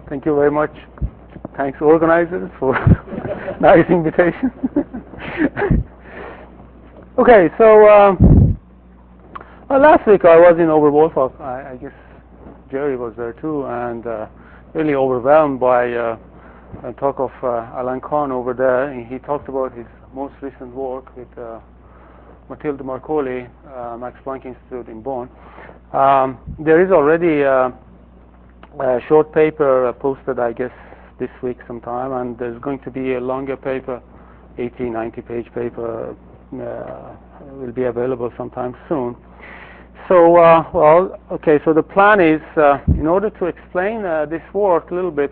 Thank you very much. Thanks, organizers, for nice invitation. Okay, so last week I was in Oberwolfach. I guess Jerry was there too, and really overwhelmed by a talk of Alan Kahn over there. And he talked about his most recent work with Mathilde Marcoli, Max Planck Institute in Bonn. There is already a short paper posted, I guess, this week sometime, and there's going to be a longer paper, 80, 90-page paper, will be available sometime soon. So, so the plan is, in order to explain this work a little bit,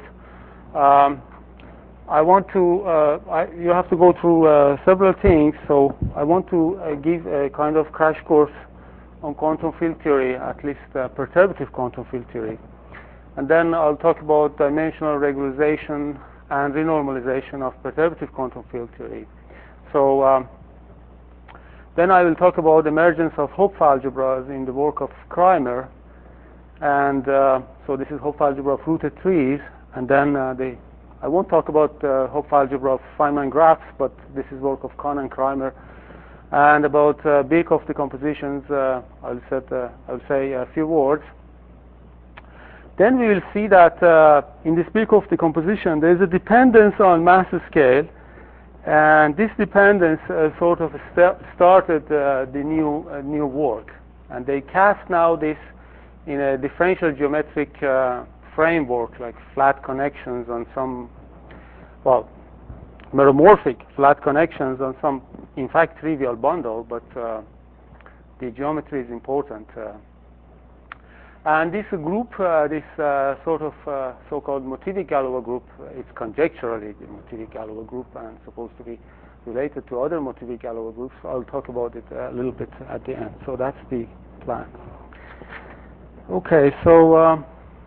I want to, you have to go through several things, so I want to give a kind of crash course on quantum field theory, at least perturbative quantum field theory. And then I'll talk about dimensional regularization and renormalization of perturbative quantum field theory. So then I will talk about emergence of Hopf algebras in the work of Krimer. And so this is Hopf algebra of rooted trees. And then I won't talk about Hopf algebra of Feynman graphs, but this is work of Kahn and Krimer. And about Birkhoff decompositions, I'll say a few words. Then we will see that in this Birkhoff decomposition, there is a dependence on mass scale, and this dependence sort of started the new work. And they cast now this in a differential geometric framework, like flat connections on some, well, meromorphic flat connections on some, in fact, trivial bundle, but the geometry is important. And this group, this sort of so-called Motivy-Galois group, it's conjecturally the Motivy-Galois group and supposed to be related to other Motivy-Galois groups. I'll talk about it a little bit at the end. So that's the plan. Okay, so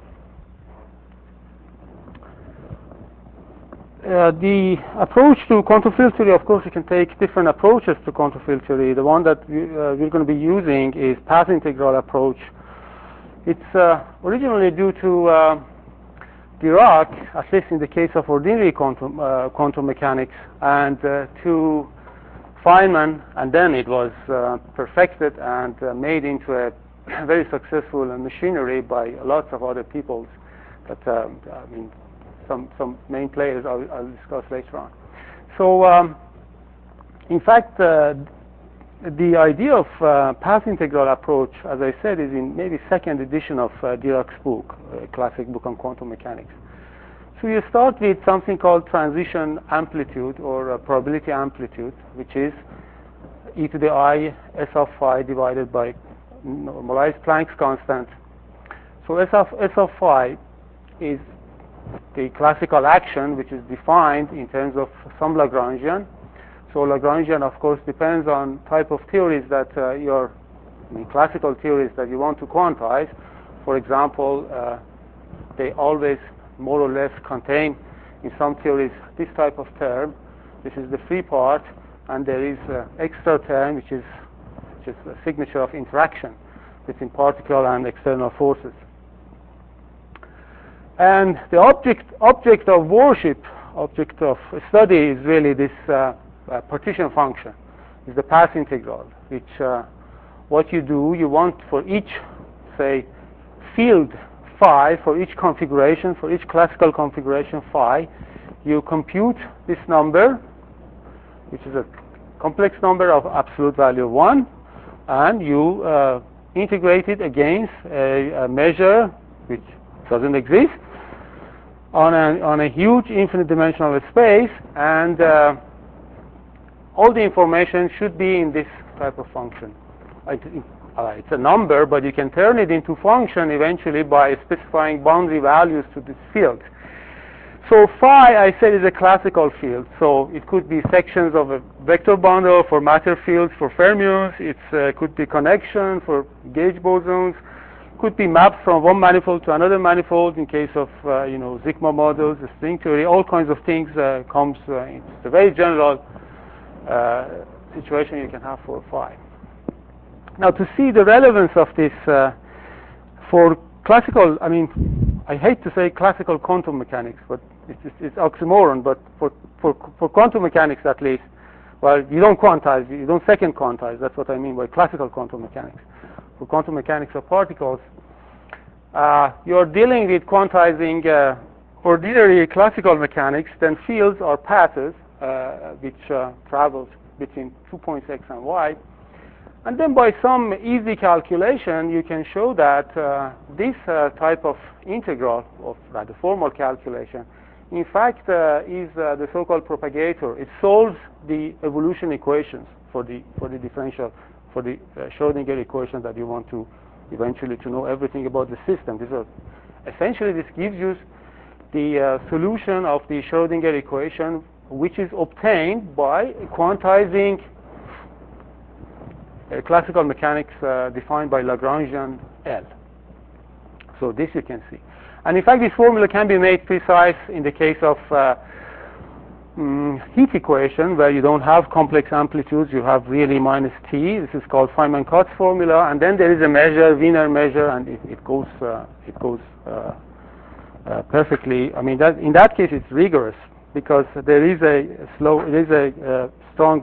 the approach to quantum field theory, of course, you can take different approaches to quantum field theory. The one that we're going to be using is path integral approach. It's originally due to Dirac, at least in the case of ordinary quantum mechanics, and to Feynman, and then it was perfected and made into a very successful machinery by lots of other people. But I mean, some main players I'll discuss later on. So, in fact, the idea of path integral approach, as I said, is in maybe second edition of Dirac's book, a classic book on quantum mechanics. So you start with something called transition amplitude or probability amplitude, which is e to the I s of phi divided by normalized Planck's constant. So s of phi is the classical action, which is defined in terms of some Lagrangian. So Lagrangian, of course, depends on type of theories that classical theories that you want to quantize. For example, they always more or less contain, in some theories, this type of term. This is the free part, and there is extra term, which is a signature of interaction between particle and external forces. And the object of worship, object of study, is really this partition function, is the path integral, which what you do, you want for each, say, field phi, for each configuration, for each classical configuration phi, you compute this number, which is a complex number of absolute value of 1, and you integrate it against a measure which doesn't exist on a huge infinite dimensional space, and all the information should be in this type of function. It's a number, but you can turn it into function eventually by specifying boundary values to this field. So phi, I said, is a classical field. So it could be sections of a vector bundle for matter fields for fermions. It could be connection for gauge bosons. Could be maps from one manifold to another manifold in case of sigma models, the string theory. All kinds of things comes. It's a very general situation you can have for phi. Now, to see the relevance of this for classical, I hate to say classical quantum mechanics, but it's oxymoron, but for quantum mechanics at least, well, you don't quantize, you don't second quantize. That's what I mean by classical quantum mechanics. For quantum mechanics of particles, you're dealing with quantizing ordinary classical mechanics, then fields are paths which travel between 2 points x and y. And then by some easy calculation, you can show that this type of integral, of the formal calculation, in fact is the so-called propagator. It solves the evolution equations for the differential, for the Schrodinger equation that you want to eventually to know everything about the system. Essentially, this gives you the solution of the Schrodinger equation, which is obtained by quantizing classical mechanics defined by Lagrangian L. So this you can see. And in fact, this formula can be made precise in the case of heat equation, where you don't have complex amplitudes, you have really minus T. This is called Feynman-Cutts formula. And then there is a measure, Wiener measure, and it goes perfectly. I mean, in that case, it's rigorous, because there is a strong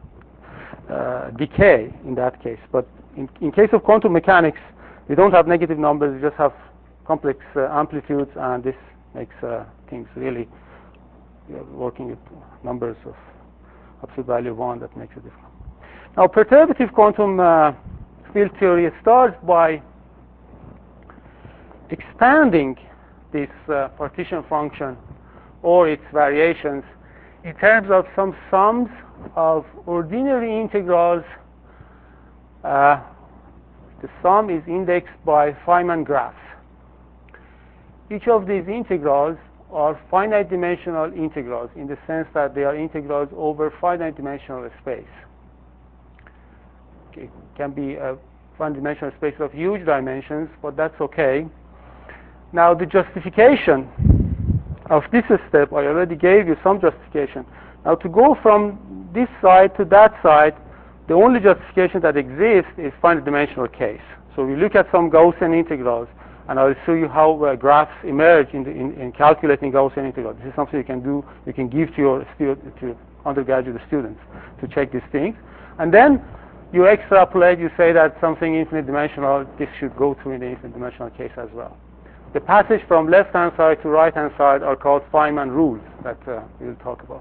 decay in that case. But in case of quantum mechanics, you don't have negative numbers, you just have complex amplitudes, and this makes things really, working with numbers of absolute value 1, that makes a difference. Now, perturbative quantum field theory starts by expanding this partition function or its variations in terms of some sums of ordinary integrals. The sum is indexed by Feynman graphs. Each of these integrals are finite dimensional integrals in the sense that they are integrals over finite dimensional space. It can be a finite dimensional space of huge dimensions, but that's okay. Now, the justification of this step, I already gave you some justification. Now, to go from this side to that side, the only justification that exists is finite dimensional case. So we look at some Gaussian integrals, and I'll show you how graphs emerge in calculating Gaussian integrals. This is something you can do, you can give to your undergraduate students to check these things. And then you extrapolate, you say that something infinite dimensional, this should go through in the infinite dimensional case as well. The passage from left-hand side to right-hand side are called Feynman rules that we'll talk about.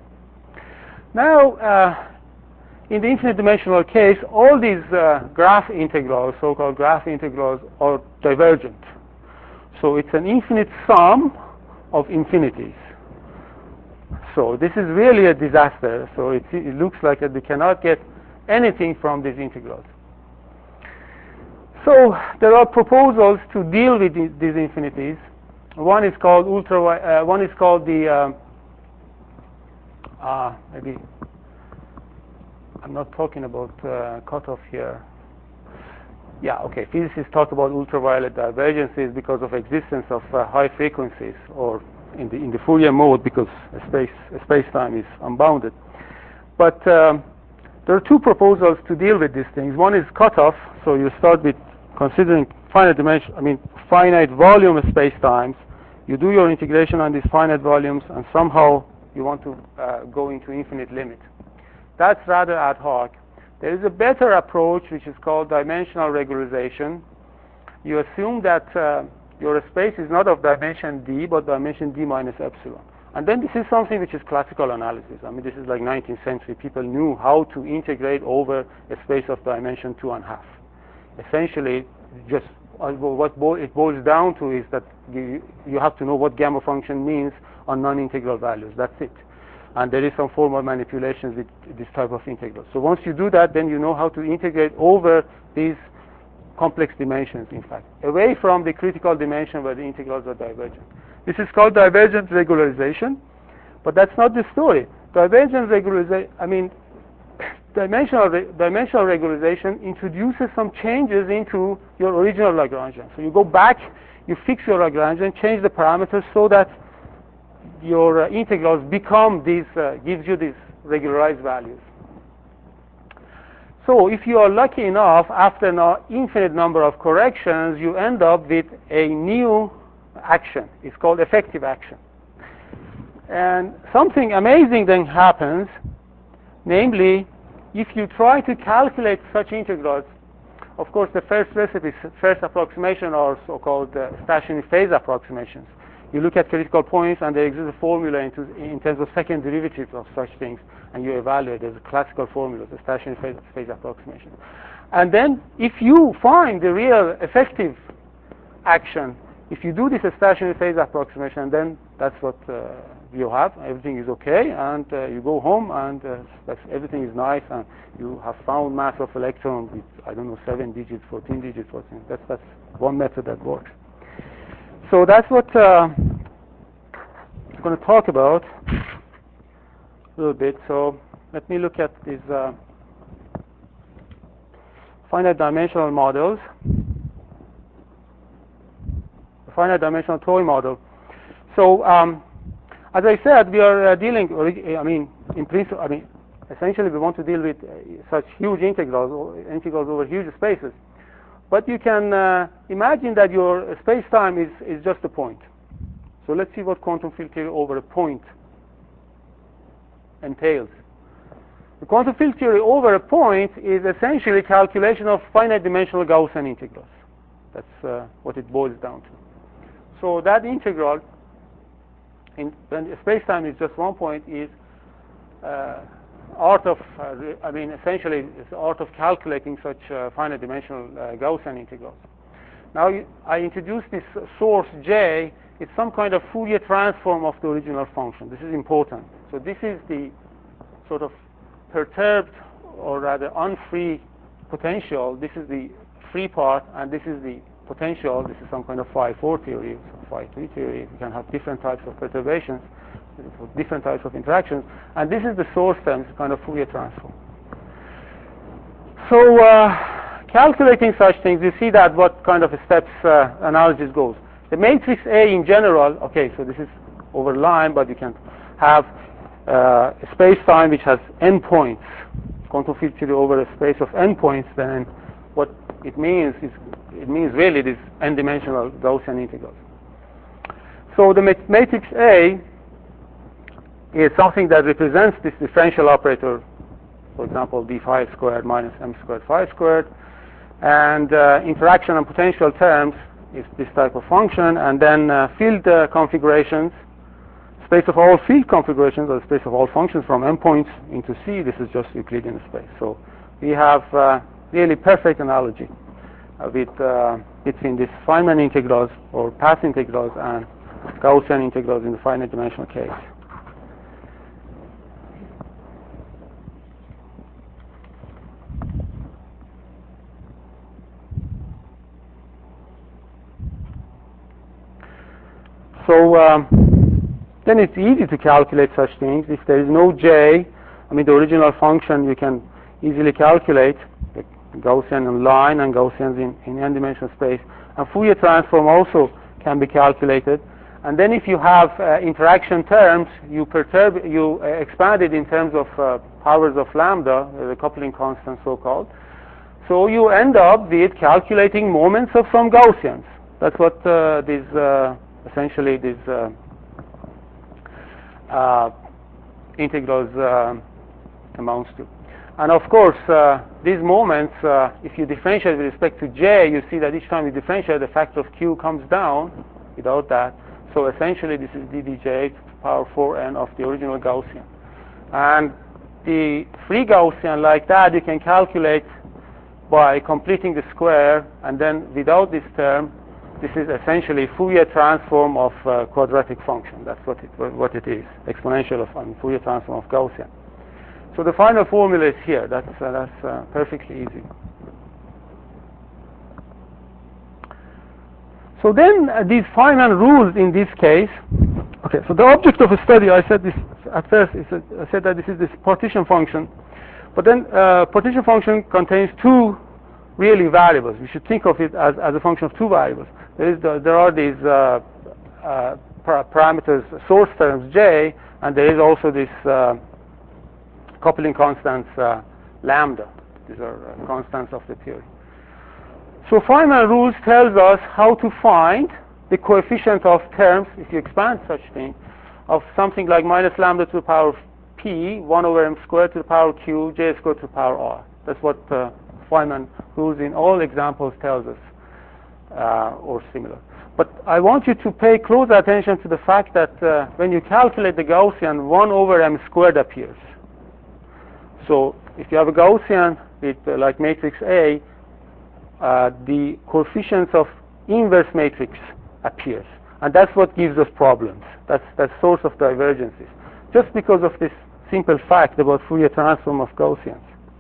Now, in the infinite dimensional case, all these graph integrals, so-called graph integrals, are divergent. So it's an infinite sum of infinities. So this is really a disaster. So it looks like that we cannot get anything from these integrals. So there are proposals to deal with these infinities. One is called the maybe I'm not talking about cutoff here. Yeah, okay. Physicists talk about ultraviolet divergences because of existence of high frequencies, or in the Fourier mode because space-time is unbounded. But there are two proposals to deal with these things. One is cutoff. So you start with considering finite volume space-times. You do your integration on these finite volumes, and somehow you want to go into infinite limit. That's rather ad hoc. There is a better approach, which is called dimensional regularization. You assume that your space is not of dimension d, but dimension d minus epsilon. And then this is something which is classical analysis. I mean, this is like 19th century. People knew how to integrate over a space of dimension 2.5. Essentially, just what it boils down to is that you have to know what gamma function means on non-integral values. That's it. And there is some formal manipulations with this type of integrals. So once you do that, then you know how to integrate over these complex dimensions, in fact, away from the critical dimension where the integrals are divergent. This is called divergent regularization, but that's not the story. Divergent regularization, dimensional regularization introduces some changes into your original Lagrangian. So you go back, you fix your Lagrangian, change the parameters so that your integrals become these, gives you these regularized values. So if you are lucky enough, after an infinite number of corrections, you end up with a new action. It's called effective action. And something amazing then happens, namely, if you try to calculate such integrals, of course, the first approximation are so-called stationary phase approximations. You look at critical points, and there exists a formula in terms of second derivatives of such things, and you evaluate. There's a classical formula, the stationary phase approximation. And then, if you find the real effective action, if you do this stationary phase approximation, then that's what you have. Everything is okay, and you go home, and everything is nice, and you have found mass of electron with, I don't know, 7 digits, 14 digits, 14. That's one method that works. So that's what I'm going to talk about a little bit. So let me look at these finite dimensional models. The finite dimensional toy model. So as I said, we are dealing, in principle, essentially we want to deal with such huge integrals over huge spaces. But you can imagine that your space-time is just a point. So let's see what quantum field theory over a point entails. The quantum field theory over a point is essentially calculation of finite dimensional Gaussian integrals. That's what it boils down to. So that integral, when space-time is just one point, is essentially it's the art of calculating such finite dimensional Gaussian integrals. Now I introduced this source J. It's some kind of Fourier transform of the original function. This is important. So this is the sort of perturbed, or rather unfree potential. This is the free part, and this is the potential. This is some kind of phi-4 theory, phi-3 theory. You can have different types of perturbations, different types of interactions, and this is the source term, it's kind of Fourier transform. So calculating such things, you see that what kind of steps analysis goes. The matrix A in general, okay, so this is over line, but you can have a space-time which has n points, quantum field theory over a space of n points. Then what it means is, it means really these n-dimensional Gaussian integrals. So the matrix A is something that represents this differential operator, for example, d phi squared minus m squared phi squared, and interaction and potential terms is this type of function, and then field configurations, space of all field configurations, or space of all functions from m points into C. This is just Euclidean space. So we have really perfect analogy between these Feynman integrals or path integrals and Gaussian integrals in the finite dimensional case. So then it's easy to calculate such things. If there is no J, the original function you can easily calculate, the Gaussian in line and Gaussians in n-dimensional space. And Fourier transform also can be calculated. And then if you have interaction terms, you expand it in terms of powers of lambda, the coupling constant so-called. So you end up with calculating moments of some Gaussians. That's what essentially these integrals amounts to. And of course, these moments, if you differentiate with respect to J, you see that each time you differentiate, the factor of Q comes down without that. So essentially, this is ddj to the power 4n of the original Gaussian. And the free Gaussian like that, you can calculate by completing the square, and then without this term, this is essentially Fourier transform of quadratic function. That's what it is, exponential of Fourier transform of Gaussian. So the final formula is here. That's perfectly easy. So then these Feynman rules in this case. Okay. So the object of a study, I said this at first. I said that this is this partition function, but then partition function contains two really variables. We should think of it as a function of two variables. There are these parameters, source terms J, and there is also this coupling constants lambda. These are constants of the theory. So Feynman rules tells us how to find the coefficient of terms, if you expand such thing, of something like minus lambda to the power of p, 1 over m squared to the power q, j squared to the power r. That's what Feynman rules in all examples tells us, or similar. But I want you to pay close attention to the fact that when you calculate the Gaussian, 1 over m squared appears. So if you have a Gaussian with like matrix A, the coefficients of inverse matrix appears. And that's what gives us problems. That's the source of divergences. Just because of this simple fact about Fourier transform of Gaussians.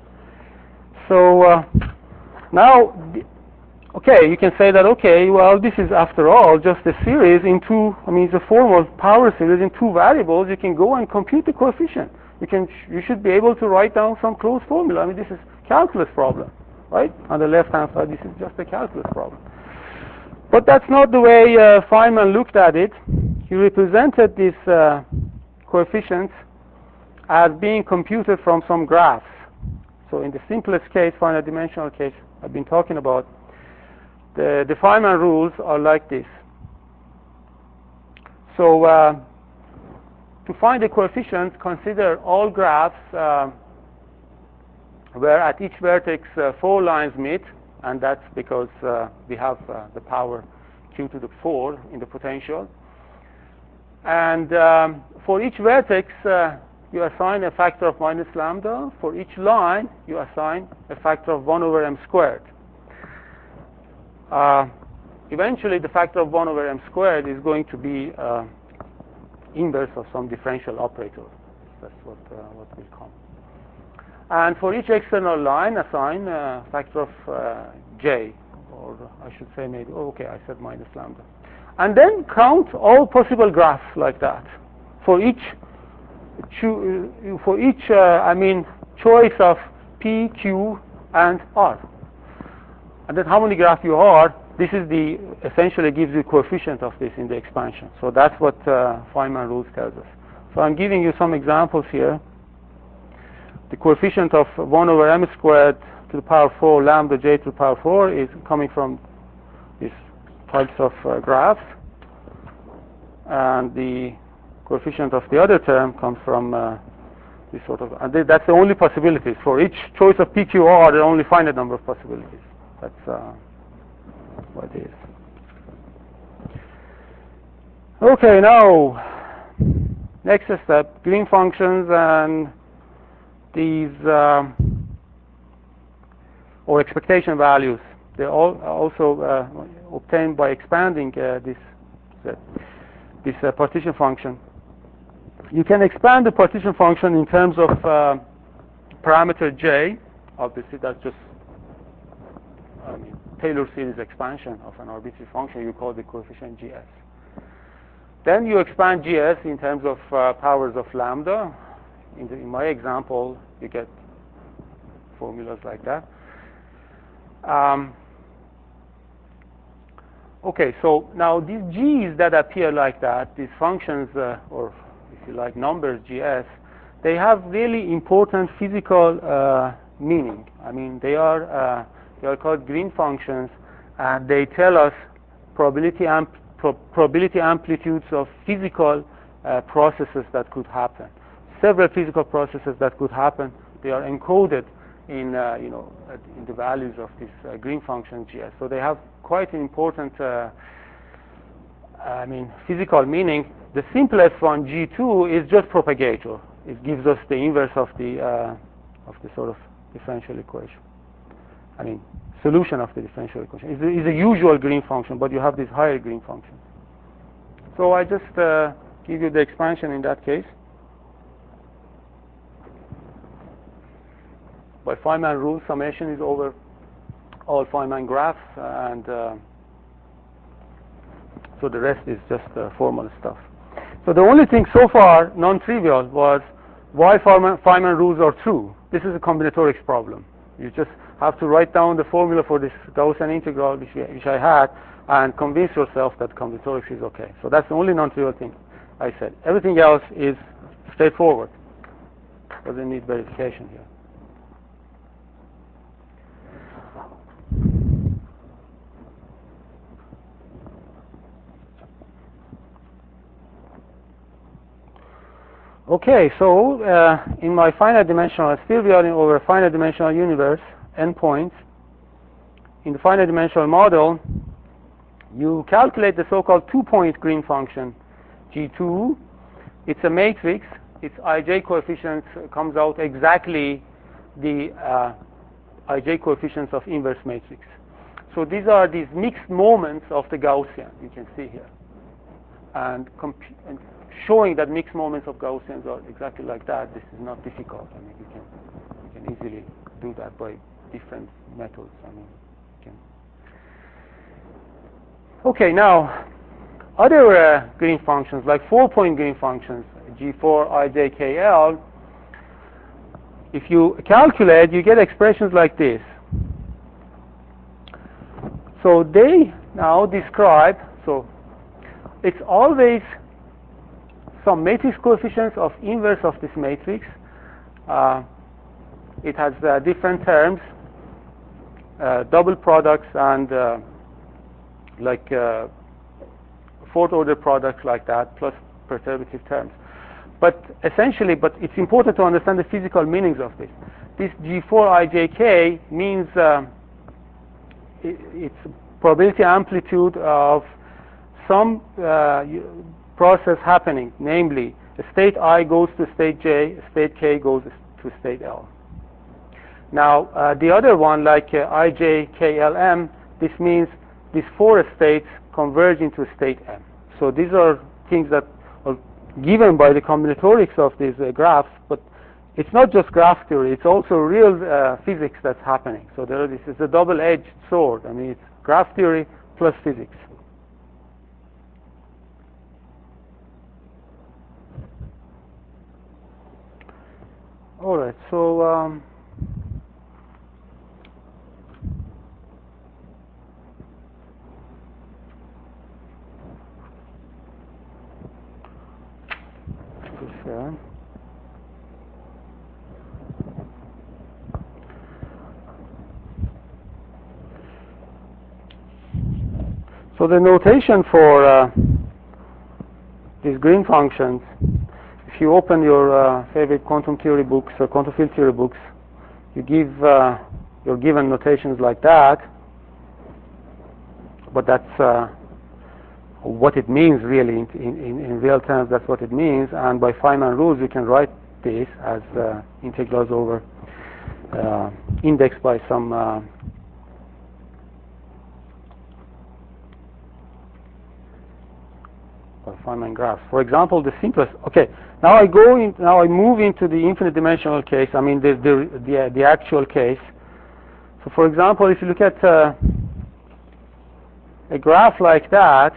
So now, okay, you can say that, okay, well, this is after all just a series in two, I mean, it's a formal power series in two variables. You can go and compute the coefficient. You should be able to write down some closed formula. I mean, this is calculus problem, right? On the left-hand side, this is just a calculus problem. But that's not the way Feynman looked at it. He represented these coefficients as being computed from some graphs. So in the simplest case, finite dimensional case I've been talking about, the Feynman rules are like this. So to find the coefficients, consider all graphs where at each vertex 4 lines meet, and that's because we have the power q to the 4 in the potential. And for each vertex, you assign a factor of minus lambda. For each line, you assign a factor of 1 over m squared. Eventually, the factor of 1 over m squared is going to be inverse of some differential operator. That's what will come. And for each external line, assign a factor of j, or I should say maybe, okay, I said minus lambda. And then count all possible graphs like that. For each choice of P, Q, and R. And then how many graphs you are, this is essentially gives you coefficient of this in the expansion. So that's what Feynman rules tells us. So I'm giving you some examples here. The coefficient of 1 over m squared to the power 4 lambda j to the power 4 is coming from these types of graphs. And the coefficient of the other term comes from this sort of, and that's the only possibilities. For each choice of PQR, there are only finite number of possibilities. That's what it is. Okay, now, next step, green functions and these, or expectation values. They're all also obtained by expanding this partition function. You can expand the partition function in terms of parameter j. Obviously, that's just Taylor series expansion of an arbitrary function. You call the coefficient gs. Then you expand gs in terms of powers of lambda. In my example, you get formulas like that. Okay, so now these g's that appear like that, these functions, or if you like numbers, gs, they have really important physical meaning. I mean, they are called green functions, and they tell us probability amplitudes of physical processes that could happen. Several physical processes that could happen, they are encoded in in the values of this green function gs. So they have quite an important physical meaning. The simplest one, g2, is just propagator. It gives us the inverse of the sort of differential equation. Solution of the differential equation. It's a usual green function, but you have this higher green function. So I just give you the expansion in that case. By Feynman rule, summation is over all Feynman graphs, and so the rest is just formal stuff. So the only thing so far, non-trivial, was why Feynman rules are true. This is a combinatorics problem. You just have to write down the formula for this Gaussian integral, which I had, and convince yourself that combinatorics is okay. So that's the only non-trivial thing I said. Everything else is straightforward. Doesn't need verification here. Okay, so in my finite dimensional, still we are over a finite dimensional universe, endpoints. In the finite dimensional model, you calculate the so-called two-point Green function, G2. It's a matrix. Its ij coefficients comes out exactly the ij coefficients of inverse matrix. So these are these mixed moments of the Gaussian, you can see here. And showing that mixed moments of Gaussians are exactly like that, this is not difficult. I mean, you can easily do that by different methods. I mean, you can. Okay, now other Green functions, like 4-point Green functions, G4, ij, kl, if you calculate, you get expressions like this. So they now describe, so it's always some matrix coefficients of inverse of this matrix. It has different terms, double products and like fourth order products like that, plus perturbative terms. But essentially, it's important to understand the physical meanings of this. This G4 ijk means it's probability amplitude of some process happening, namely a state I goes to state J, state K goes to state L. Now the other one, like ij, klm, this means these four states converge into state M. So these are things that are given by the combinatorics of these graphs, but it's not just graph theory, it's also real physics that's happening. So this is a double-edged sword. I mean, it's graph theory plus physics. All right, so so the notation for these Green functions, if you open your favorite quantum theory books or quantum field theory books, you give you're given notations like that, but that's what it means really in real terms. That's what it means, and by Feynman rules you can write this as integrals over indexed by some Feynman graphs. For example, the simplest. Okay, now I move into the infinite dimensional case. I mean the actual case. So, for example, if you look at a graph like that,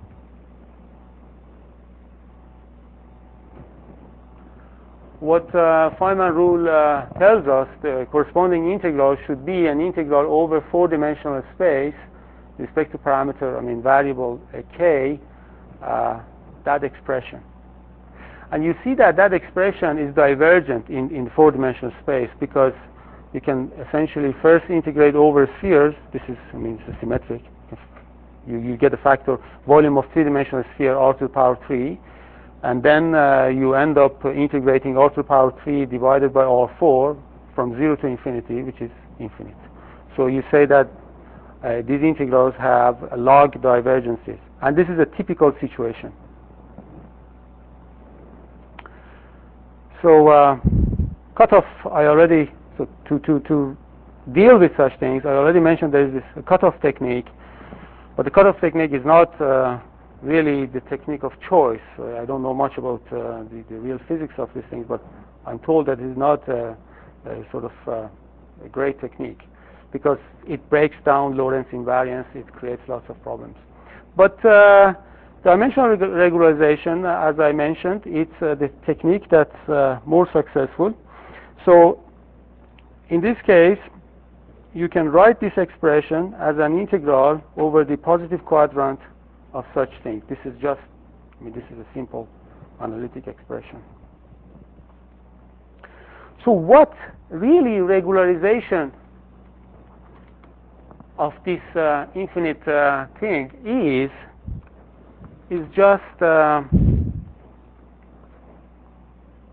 what Feynman rule tells us, the corresponding integral should be an integral over four-dimensional space with respect to parameter, I mean variable k, that expression. And you see that that expression is divergent in four-dimensional space, because you can essentially first integrate over spheres. This is, I mean, it's symmetric. You get a factor volume of three-dimensional sphere r to the power 3, and then you end up integrating r to the power 3 divided by r4 from 0 to infinity, which is infinite. So you say that these integrals have log divergences, and this is a typical situation. So cutoff, I already, so to deal with such things, I already mentioned there is this cutoff technique, but the cutoff technique is not really the technique of choice. I don't know much about the real physics of these things, but I'm told that it is not a sort of a great technique, because it breaks down Lorentz invariance, it creates lots of problems. But dimensional regularization, as I mentioned, it's the technique that's more successful. So in this case, you can write this expression as an integral over the positive quadrant of such thing. This is just, I mean, this is a simple analytic expression. So what really regularization of this infinite thing is just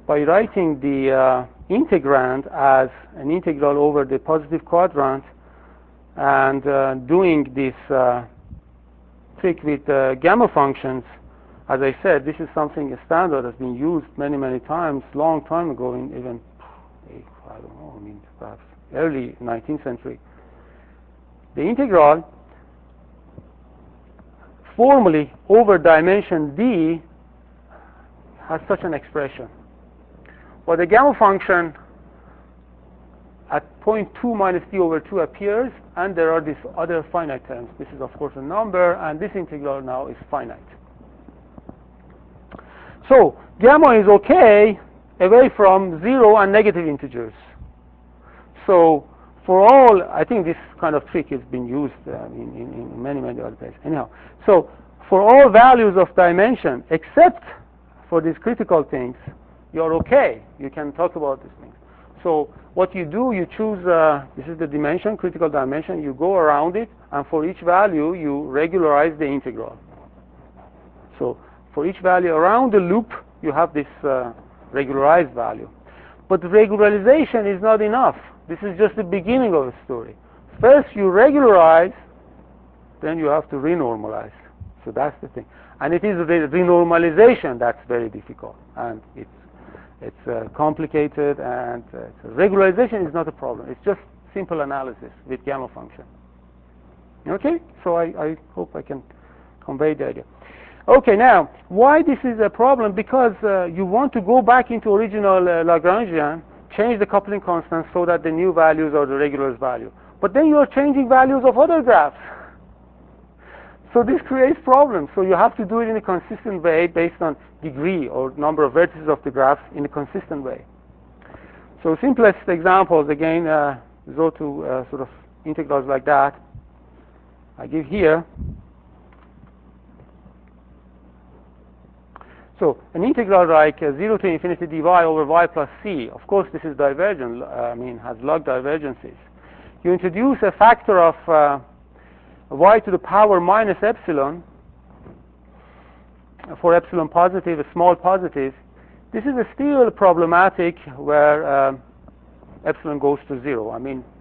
by writing the integrand as an integral over the positive quadrant and doing this trick with gamma functions. As I said, this is something, a standard that's been used many, many times, long time ago, in even, I don't know, I mean, perhaps early 19th century. The integral formally over dimension D has such an expression. Well, the gamma function at 0.2 minus d over 2 appears, and there are these other finite terms. This is, of course, a number, and this integral now is finite. So gamma is okay away from 0 and negative integers. So for all, I think this kind of trick has been used in many, many other places. Anyhow, so for all values of dimension, except for these critical things, you're okay. You can talk about these things. So what you do, you choose, this is the dimension, critical dimension, you go around it, and for each value, you regularize the integral. So for each value around the loop, you have this regularized value. But regularization is not enough. This is just the beginning of the story. First you regularize, then you have to renormalize. So that's the thing. And it is the renormalization that's very difficult. And it's complicated, and regularization is not a problem. It's just simple analysis with gamma function. Okay? So I hope I can convey the idea. Okay, now, why this is a problem? Because you want to go back into original Lagrangian, change the coupling constant so that the new values are the regularized value. But then you are changing values of other graphs. So this creates problems. So you have to do it in a consistent way based on degree or number of vertices of the graphs in a consistent way. So simplest examples, again, go to sort of integrals like that. I give here. So an integral like 0 to infinity dy over y plus c, of course this is divergent, has log divergences. You introduce a factor of y to the power minus epsilon for epsilon positive, a small positive. This is still problematic where epsilon goes to 0.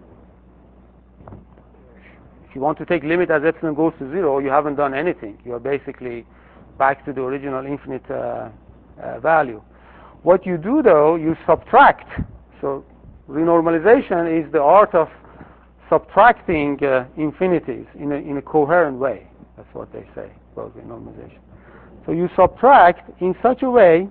If you want to take limit as epsilon goes to 0, you haven't done anything. You are basically back to the original infinite value. What you do, though, you subtract. So renormalization is the art of subtracting infinities in a coherent way. That's what they say about renormalization. So you subtract in such a way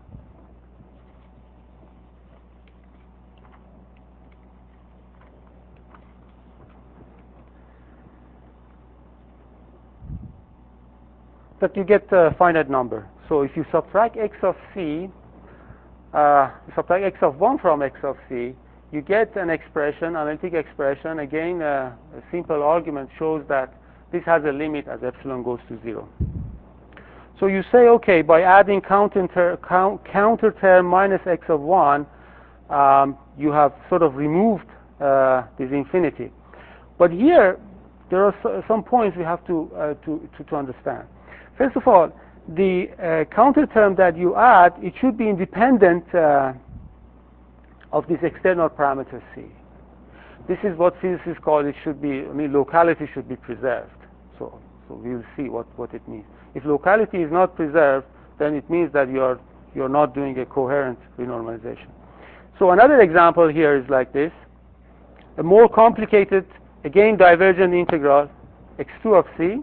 that you get a finite number. So if you subtract x of c, subtract x of 1 from x of c, you get an expression, analytic expression. Again, a simple argument shows that this has a limit as epsilon goes to 0. So you say, okay, by adding counter term minus x of 1, you have sort of removed this infinity. But here, there are some points we have to understand. First of all, the counter term that you add, it should be independent of this external parameter c. This is what physicists call it should be, locality should be preserved. So we'll see what it means. If locality is not preserved, then it means that you're not doing a coherent renormalization. So another example here is like this. A more complicated, again, divergent integral, x2 of c.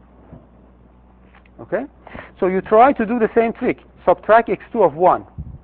Okay? So you try to do the same trick. Subtract x2 of 1.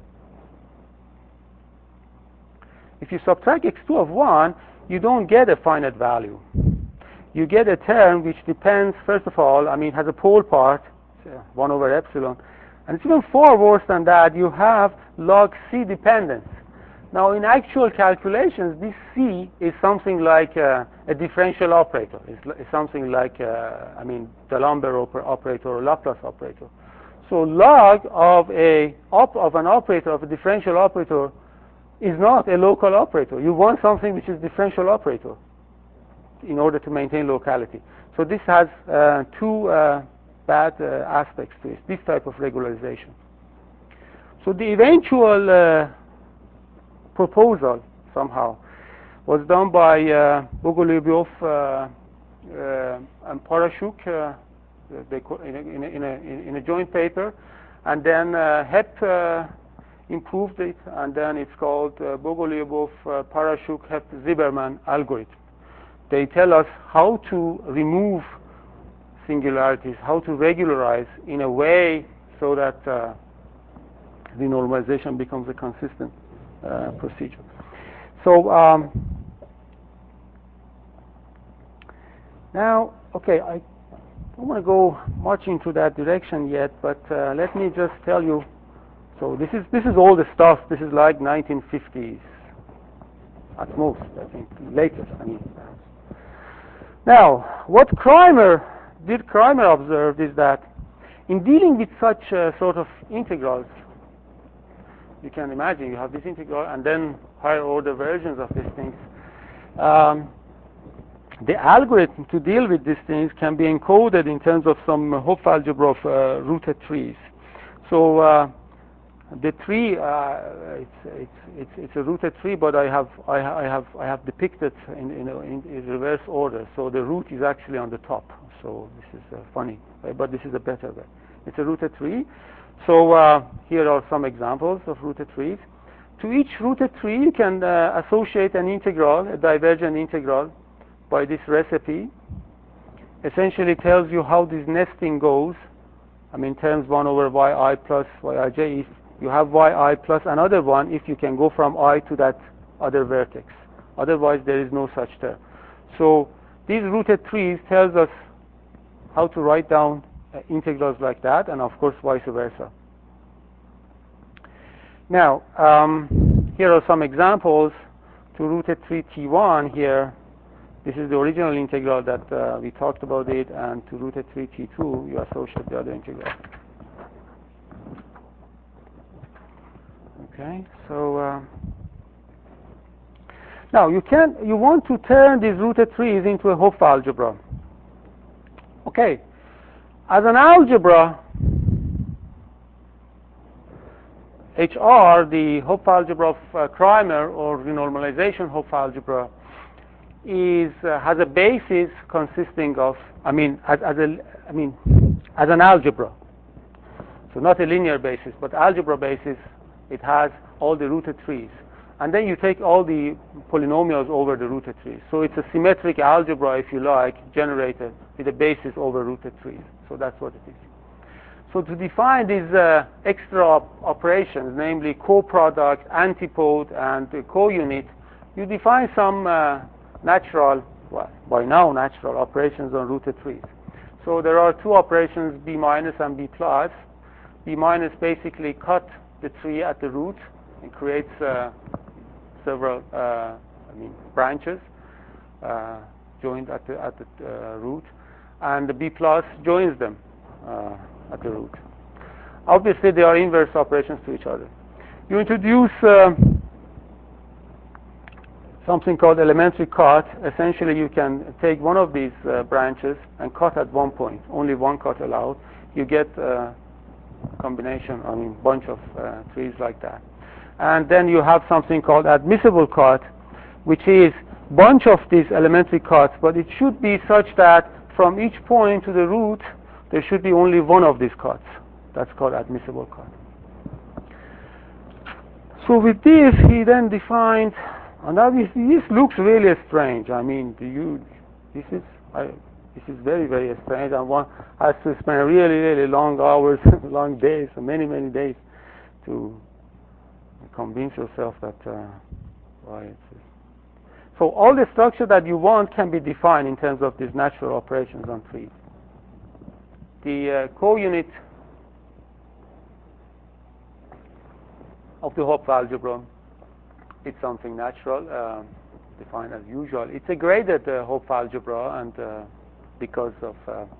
If you subtract x2 of 1, you don't get a finite value. You get a term which depends, first of all, has a pole part, 1 over epsilon. And it's even far worse than that. You have log c dependence. Now, in actual calculations, this c is something like a differential operator. It's something like, D'Alembert operator or Laplace operator. So log of an operator, of a differential operator, is not a local operator. You want something which is differential operator in order to maintain locality. So this has two bad aspects to it, this type of regularization. So the eventual proposal somehow was done by Bogolyubov and Parashuk in a joint paper, and then Hep improved it, and then it's called Bogolyubov Parashuk Hep Zimmermann algorithm. They tell us how to remove singularities, how to regularize in a way so that the normalization becomes a consistent procedure. So now, okay, I don't want to go much into that direction yet, but let me just tell you. So this is all the stuff. This is like 1950s at most, I think, latest. I mean. Now, what Krymer observed is that in dealing with such sort of integrals, you can imagine you have this integral and then higher order versions of these things. The algorithm to deal with these things can be encoded in terms of some Hopf algebra of rooted trees. So the tree, it's a rooted tree, but I have depicted in reverse order. So the root is actually on the top. So this is funny, but this is a better way. It's a rooted tree. So here are some examples of rooted trees. To each rooted tree, you can associate an integral, a divergent integral, by this recipe. Essentially tells you how this nesting goes. I mean, terms 1 over yi plus yij. If you have yi plus another one, if you can go from I to that other vertex. Otherwise, there is no such term. So these rooted trees tells us how to write down integrals like that, and of course vice versa. Now, here are some examples to rooted tree T1 here. This is the original integral that we talked about it, and to rooted tree T2, you associate the other integral. Okay, so now you want to turn these rooted trees into a Hopf algebra. Okay, as an algebra, HR, the Hopf algebra of Krymer, or renormalization Hopf algebra, has a basis consisting of, as an algebra. So not a linear basis, but algebra basis. It has all the rooted trees, and then you take all the polynomials over the rooted trees. So it's a symmetric algebra, if you like, generated with a basis over rooted trees. So that's what it is. So to define these extra operations, namely coproduct, antipode, and co-unit, you define some natural, well, by now natural operations on rooted trees. So there are two operations, B minus and B plus. B minus basically cut the tree at the root and creates several branches joined at the root, and the B plus joins them at the root. Obviously, they are inverse operations to each other. You introduce something called elementary cut. Essentially, you can take one of these branches and cut at one point. Only one cut allowed. You get combination, bunch of trees like that. And then you have something called admissible cut, which is bunch of these elementary cuts, but it should be such that from each point to the root, there should be only one of these cuts. That's called admissible cut. So with this, he then defined, and now this looks really strange. This is very, very strange, and one has to spend really, really long hours, long days, many, many days to convince yourself that why it's this. So all the structure that you want can be defined in terms of these natural operations on trees. The co-unit of the Hopf algebra, it's something natural, defined as usual. It's a graded Hopf algebra, and because of,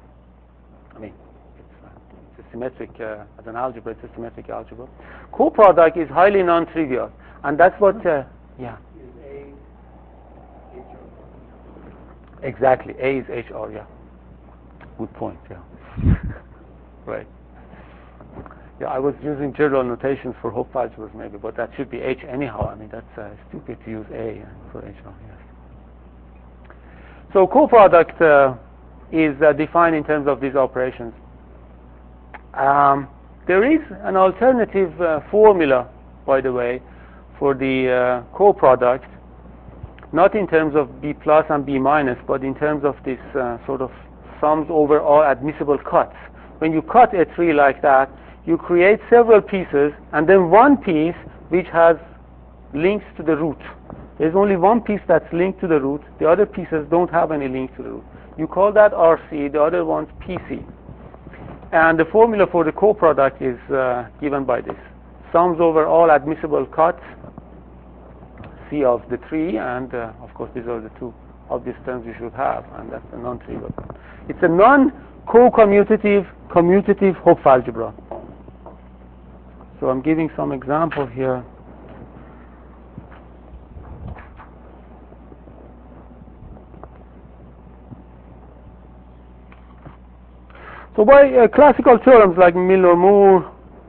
it's a symmetric, as an algebra, it's a symmetric algebra. Coproduct is highly non-trivial, and that's what, yeah. Is A HR? Exactly, A is HR, yeah. Good point, yeah. Right. Yeah, I was using general notations for Hopf algebras maybe, but that should be H anyhow. I mean, that's stupid to use A for H now. Yes. So coproduct is defined in terms of these operations. There is an alternative formula, by the way, for the coproduct, not in terms of B plus and B minus, but in terms of this sort of sums over all admissible cuts. When you cut a tree like that, you create several pieces, and then one piece which has links to the root. There's only one piece that's linked to the root. The other pieces don't have any link to the root. You call that RC, the other one's PC. And the formula for the coproduct is given by this. Sums over all admissible cuts, C of the tree, and of course these are the two obvious terms you should have, and that's the non-trivial. It's a non-co-commutative, commutative Hopf algebra. So I'm giving some example here. So by classical theorems like Milnor-Moore,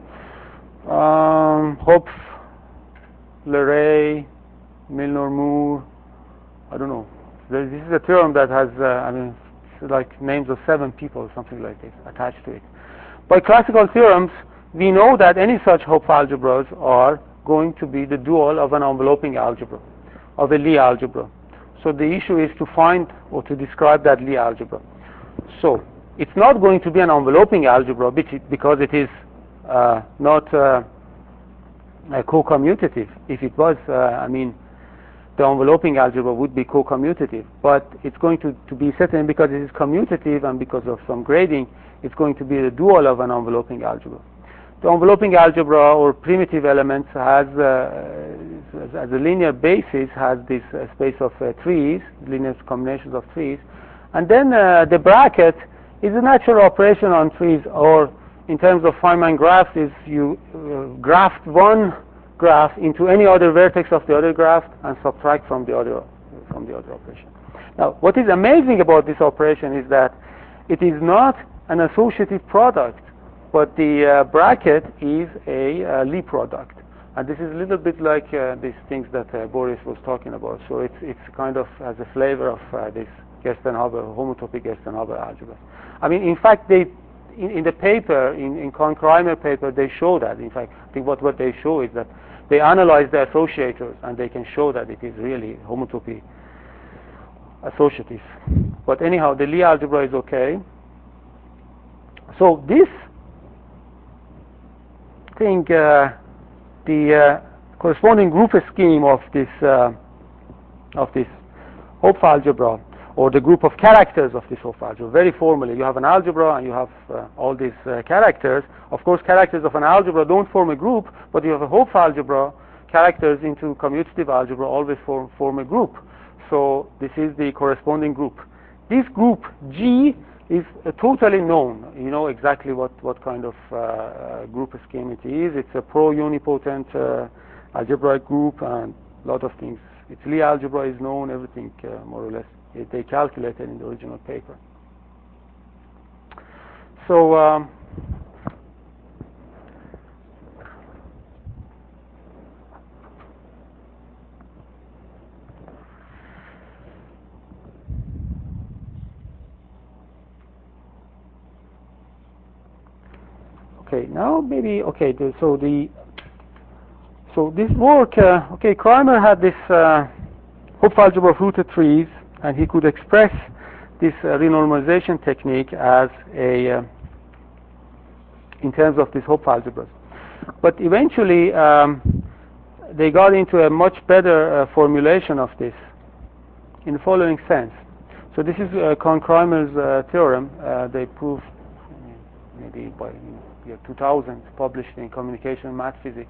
Hopf, Leray, Milnor-Moore, I don't know. This is a theorem that has, I mean, it's like names of 7 people or something like this attached to it. By classical theorems, we know that any such Hopf algebras are going to be the dual of an enveloping algebra, of a Lie algebra. So the issue is to find or to describe that Lie algebra. So it's not going to be an enveloping algebra because it is not co-commutative. If it was, I mean, the enveloping algebra would be co-commutative, but it's going to be certain because it is commutative and because of some grading, it's going to be the dual of an enveloping algebra. The enveloping algebra or primitive elements has, as a linear basis, has this space of trees, linear combinations of trees, and then the bracket is a natural operation on trees, or in terms of Feynman graphs, is you graft one graph into any other vertex of the other graph and subtract from the other operation. Now, what is amazing about this operation is that it is not an associative product, but the bracket is a Lie product, and this is a little bit like these things that Boris was talking about. So it's kind of has a flavor of this Gerstenhaber, homotopy Gerstenhaber algebra. I mean, in fact, they in the paper, in Kohn-Kreimer paper, they show that. In fact, I think what they show is that they analyze the associators, and they can show that it is really homotopy associative. But anyhow, the Lie algebra is okay. So this thing, the corresponding group scheme of this Hopf algebra, or the group of characters of this Hopf algebra, very formally, you have an algebra and you have all these characters. Of course, characters of an algebra don't form a group, but you have a Hopf algebra, characters into commutative algebra always form a group. So this is the corresponding group. This group G is totally known. You know exactly what kind of group scheme it is. It's a pro-unipotent algebraic group, and a lot of things. Its Lie algebra is known, everything more or less. They calculated in the original paper. So okay, now maybe so this work. Kreimer had this Hopf algebra of rooted trees, and he could express this renormalization technique as in terms of these Hopf algebras. But eventually, they got into a much better formulation of this in the following sense. So this is Kohn-Kreimer's theorem. They proved maybe by year 2000, published in Communication and Math Physics.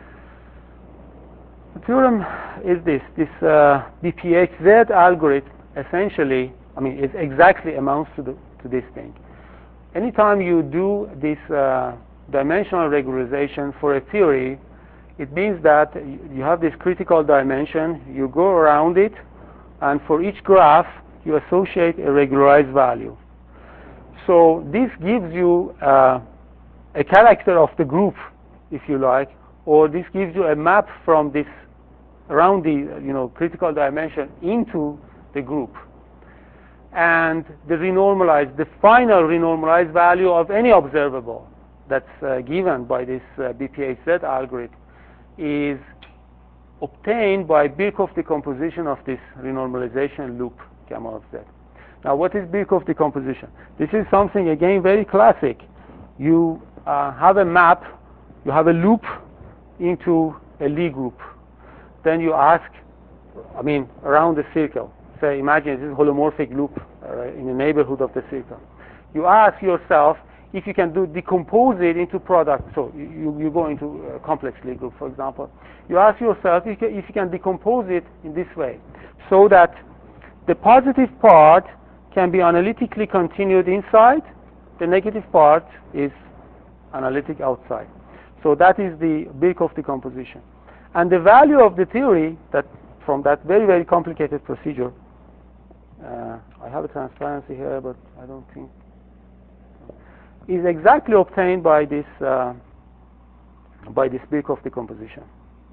The theorem is this BPHZ algorithm essentially, it exactly amounts to this thing. Anytime you do this dimensional regularization for a theory, it means that you have this critical dimension, you go around it, and for each graph you associate a regularized value. So this gives you a character of the group, if you like, or this gives you a map from this around the critical dimension into the group. And the final renormalized value of any observable that's given by this BPHZ algorithm is obtained by Birkhoff decomposition of this renormalization loop gamma of Z. Now, what is Birkhoff decomposition? This is something, again, very classic. You have a map, you have a loop into a Lie group. Then you ask, around the circle. Say, imagine this is a holomorphic loop in the neighborhood of the circle. You ask yourself if you can decompose it into products. So you go into a complex Lie group, for example. You ask yourself if you can decompose it in this way, so that the positive part can be analytically continued inside, the negative part is analytic outside. So that is the Birkhoff decomposition. And the value of the theory that from that very, very complicated procedure, I have a transparency here, but I don't think, is exactly obtained by this Birkhoff decomposition.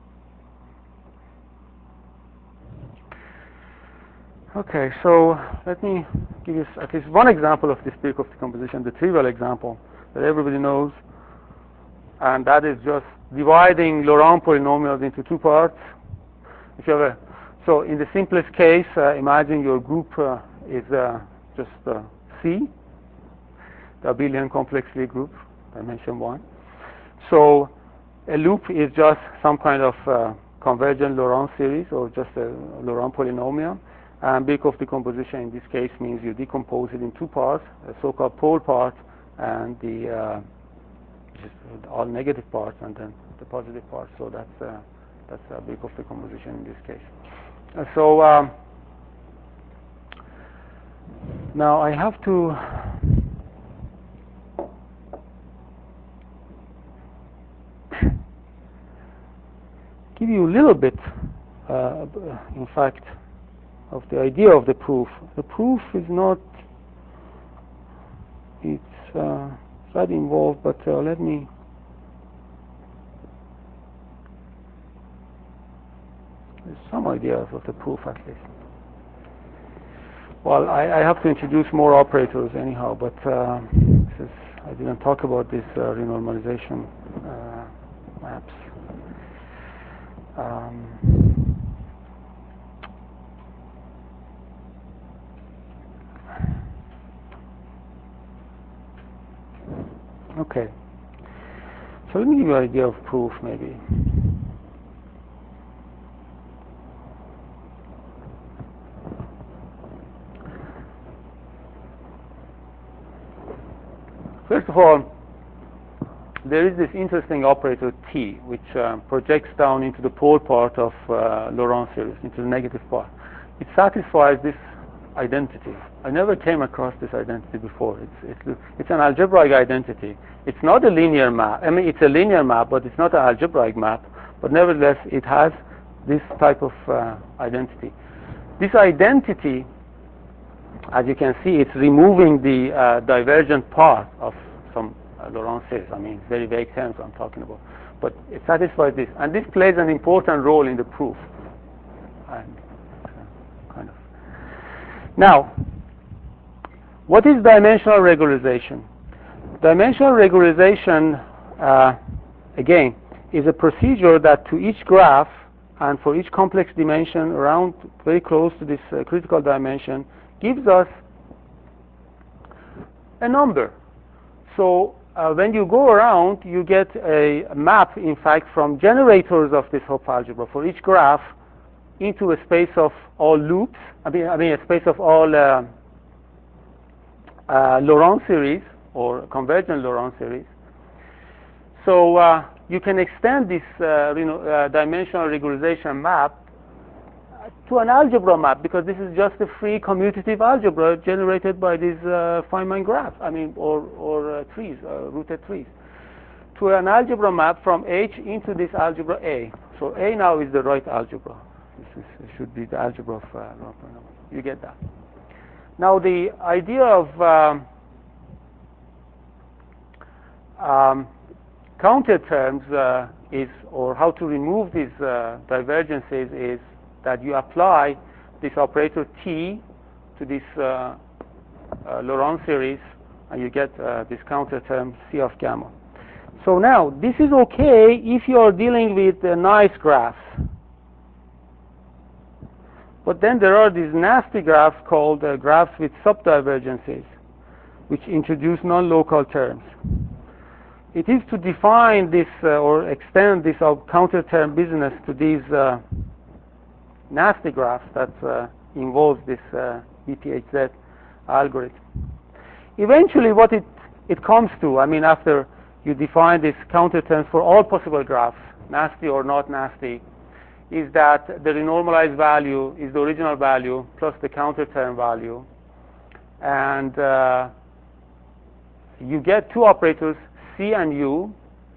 Okay, so let me give you at least one example of this Birkhoff decomposition, the trivial example that everybody knows, and that is just dividing Laurent polynomials into two parts. If you have so in the simplest case, imagine your group is just C, the abelian complex Lie group, dimension 1. So a loop is just some kind of convergent Laurent series or just a Laurent polynomial. And Birkhoff decomposition in this case means you decompose it in two parts, a so-called pole part and the all negative parts, and then the positive part. So that's a Birkhoff decomposition in this case. So now I have to give you a little bit, in fact, of the idea of the proof. The proof is not, it's that involved, but let me there's some ideas of the proof at least. Well, I have to introduce more operators anyhow, but since I didn't talk about this renormalization maps. Okay, so let me give you an idea of proof maybe. First of all, there is this interesting operator T, which projects down into the pole part of Laurent series, into the negative part. It satisfies this identity. I never came across this identity before. It's an algebraic identity. It's not a linear map. It's a linear map, but it's not an algebraic map. But nevertheless, it has this type of identity. This identity, as you can see, it's removing the divergent part of some Laurent series. Very vague terms I'm talking about. But it satisfies this. And this plays an important role in the proof. And kind of. Now, what is dimensional regularization? Dimensional regularization, again, is a procedure that to each graph and for each complex dimension around very close to this critical dimension gives us a number. So when you go around, you get a map, in fact, from generators of this Hopf algebra for each graph into a space of all loops, a space of all Laurent series or convergent Laurent series. So you can extend this dimensional regularization map to an algebra map, because this is just a free commutative algebra generated by these Feynman graphs, or trees, rooted trees, to an algebra map from H into this algebra A. So A now is the right algebra. This should be the algebra of you get that. Now the idea of counter terms is, or how to remove these divergences is that you apply this operator T to this Laurent series, and you get this counter term C of gamma. So now, this is okay if you are dealing with nice graphs. But then there are these nasty graphs called graphs with subdivergences, which introduce non-local terms. It is to define this or extend this counter term business to these nasty graphs that involves this BPHZ algorithm. Eventually what it comes to, I mean, after you define this counter terms for all possible graphs, nasty or not nasty, is that the renormalized value is the original value plus the counter term value, and you get two operators C and U,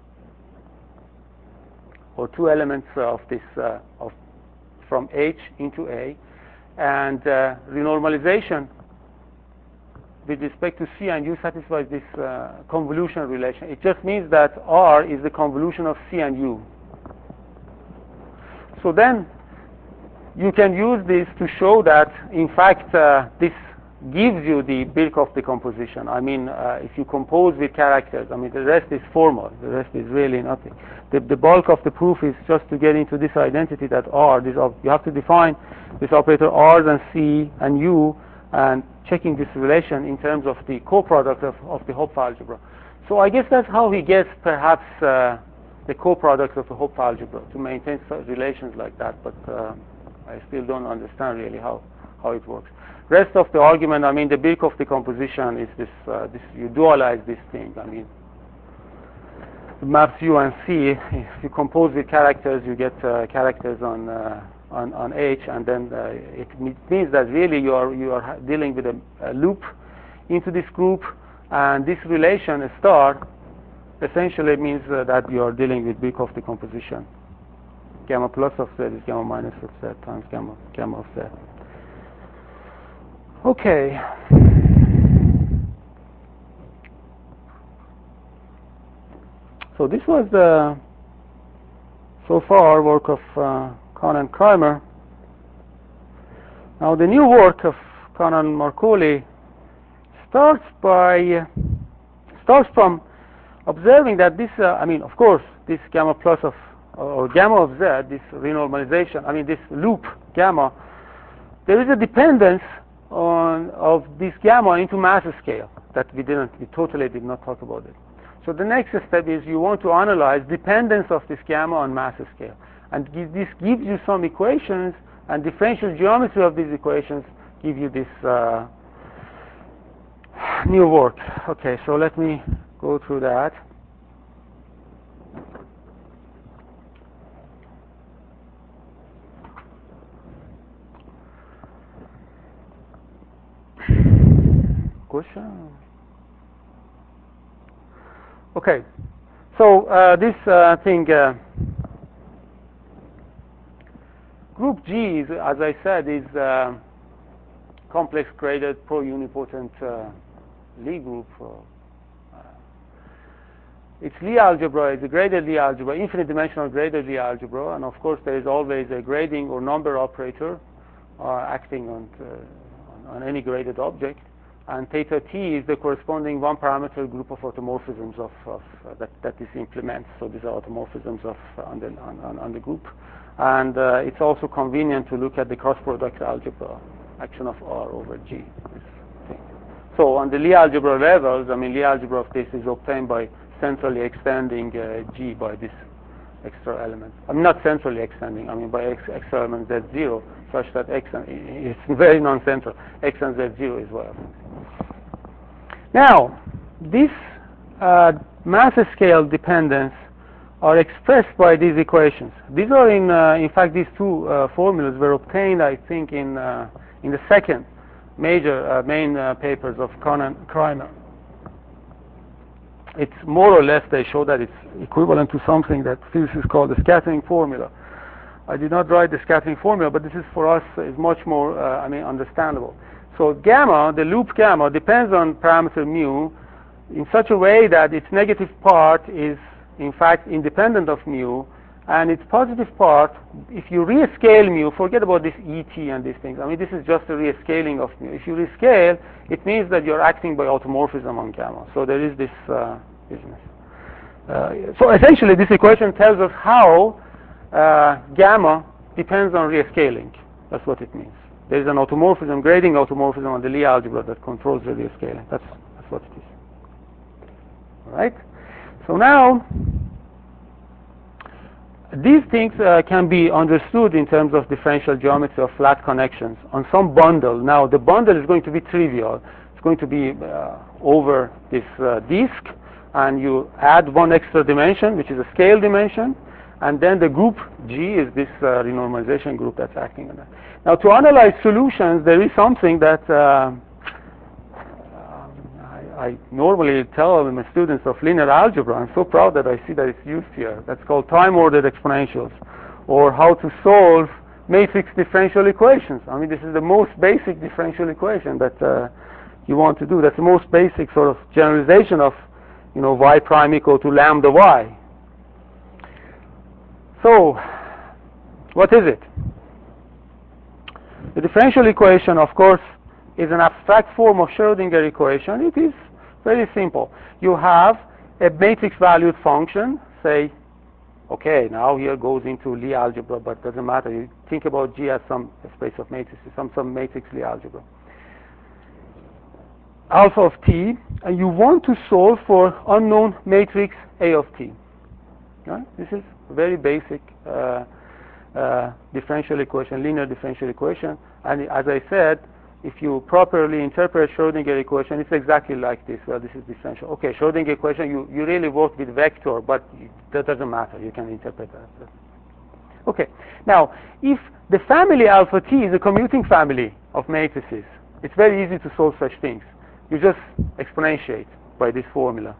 or two elements of this from H into A, and renormalization with respect to C and U satisfies this convolution relation. It just means that R is the convolution of C and U. So then you can use this to show that, in fact, this gives you the Birkhoff decomposition. I mean, if you compose with characters, I mean, the rest is formal. The rest is really nothing. The bulk of the proof is just to get into this identity that R, you have to define this operator R's and C and U, and checking this relation in terms of the coproduct of the Hopf algebra. So I guess that's how he gets perhaps the coproduct of the Hopf algebra, to maintain such relations like that, but I still don't understand really how it works. Rest of the argument, I mean, the Birkhoff decomposition is this you dualize this thing. I mean, it maps U and C. If you compose with characters, you get characters on H, and then it means that really you are dealing with a loop into this group, and this relation, a star, essentially means that you are dealing with Birkhoff decomposition. Gamma plus of Z is gamma minus of Z times gamma of Z. Okay. So this was the so far work of Kahn and Kramer. Now the new work of Kahn and Marcoli starts from observing that this, I mean, of course, this gamma plus of, or gamma of Z, this renormalization, I mean, this loop gamma, there is a dependence of this gamma into mass scale that we totally did not talk about it. So the next step is you want to analyze dependence of this gamma on mass scale, and this gives you some equations, and differential geometry of these equations give you this new work. Okay, so let me go through that. Question? Okay, so this thing, group G, is, as I said, is complex graded pro-unipotent Lie group. It's Lie algebra, it's a graded Lie algebra, infinite dimensional graded Lie algebra, and of course there is always a grading or number operator acting on any graded object, and theta T is the corresponding one-parameter group of automorphisms that this implements. So these are automorphisms on the group, and it's also convenient to look at the cross-product algebra, action of R over G. So on the Lie algebra levels, I mean, Lie algebra of this is obtained by centrally extending G by this extra element. I'm not centrally extending, I mean by extra element Z0, such that X is very non-central. X and Z0 is what happens. Now, this mass scale dependence are expressed by these equations. These are in fact, these two formulas were obtained, I think, in the second major main papers of Kahn and Kramer. It's more or less, they show that it's equivalent to something that physicists call the scattering formula. I did not write the scattering formula, but this is for us is much more, understandable. So gamma, the loop gamma, depends on parameter mu, in such a way that its negative part is in fact independent of mu, and its positive part, if you rescale mu, forget about this ET and these things. I mean, this is just a rescaling of mu. If you rescale, it means that you're acting by automorphism on gamma. So there is this business. So essentially, this equation tells us how gamma depends on rescaling. That's what it means. There is an automorphism, grading automorphism on the Lie algebra that controls the rescaling. That's what it is. All right? So now, these things can be understood in terms of differential geometry of flat connections on some bundle. Now, the bundle is going to be trivial. It's going to be over this disk, and you add one extra dimension, which is a scale dimension, and then the group G is this renormalization group that's acting on that. Now, to analyze solutions, there is something that I normally tell my students of linear algebra. I'm so proud that I see that it's used here. That's called time-ordered exponentials, or how to solve matrix differential equations. I mean, this is the most basic differential equation that you want to do. That's the most basic sort of generalization of, y prime equal to lambda y. So, what is it? The differential equation, of course, is an abstract form of Schrödinger equation. It is very simple. You have a matrix valued function, say, okay, now here goes into Lie algebra, but doesn't matter. You think about G as some space of matrices, some matrix Lie algebra. Alpha of t, and you want to solve for unknown matrix A of t. Right? This is a very basic differential equation, linear differential equation. And as I said, if you properly interpret Schrödinger equation, it's exactly like this. Well, this is differential. Okay, Schrödinger equation, you really work with vector, but that doesn't matter. You can interpret that. Okay. Now, if the family alpha t is a commuting family of matrices, it's very easy to solve such things. You just exponentiate by this formula.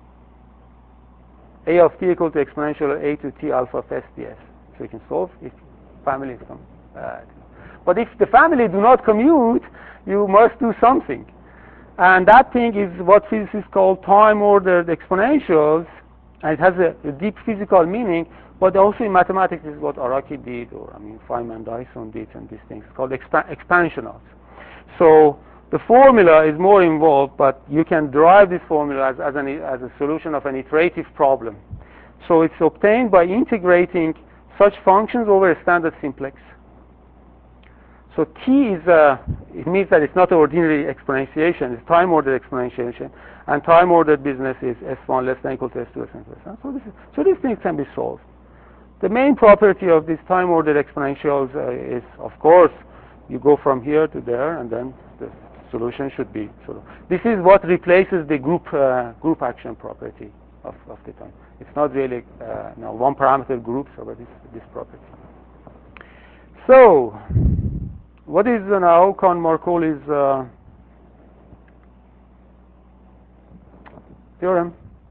A of t equal to exponential a to t alpha of s ds. So you can solve if families come. But if the family do not commute, you must do something. And that thing is what physicists call time-ordered exponentials. And it has a deep physical meaning, but also in mathematics is what Araki did, or Feynman Dyson did, and these things. It's called expansionals. So the formula is more involved, but you can derive this formula as a solution of an iterative problem. So it's obtained by integrating such functions over a standard simplex. So t is, it means that it's not ordinary exponentiation, it's time-ordered exponentiation, and time-ordered business is s1 less than equal to s2 less than equal to s1. So these things can be solved. The main property of these time-ordered exponentials is, of course, you go from here to there, and then the solution should be sort of. This is what replaces the group action property of the time. It's not really one parameter groups over this property. So, what is now Kohn-Markoly's theorem?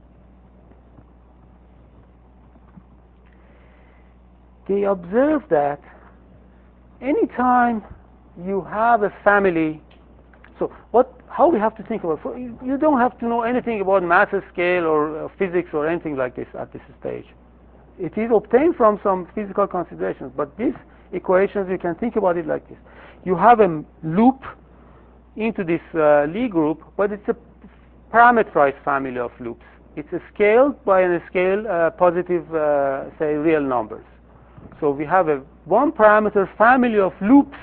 They observe that anytime you have a family, so how we have to think about it? You don't have to know anything about mass scale or physics or anything like this at this stage. It is obtained from some physical considerations, but these equations, you can think about it like this. You have a loop into this Lie group, but it's a parameterized family of loops. It's scaled by a scale positive, say, real numbers. So we have a one parameter family of loops,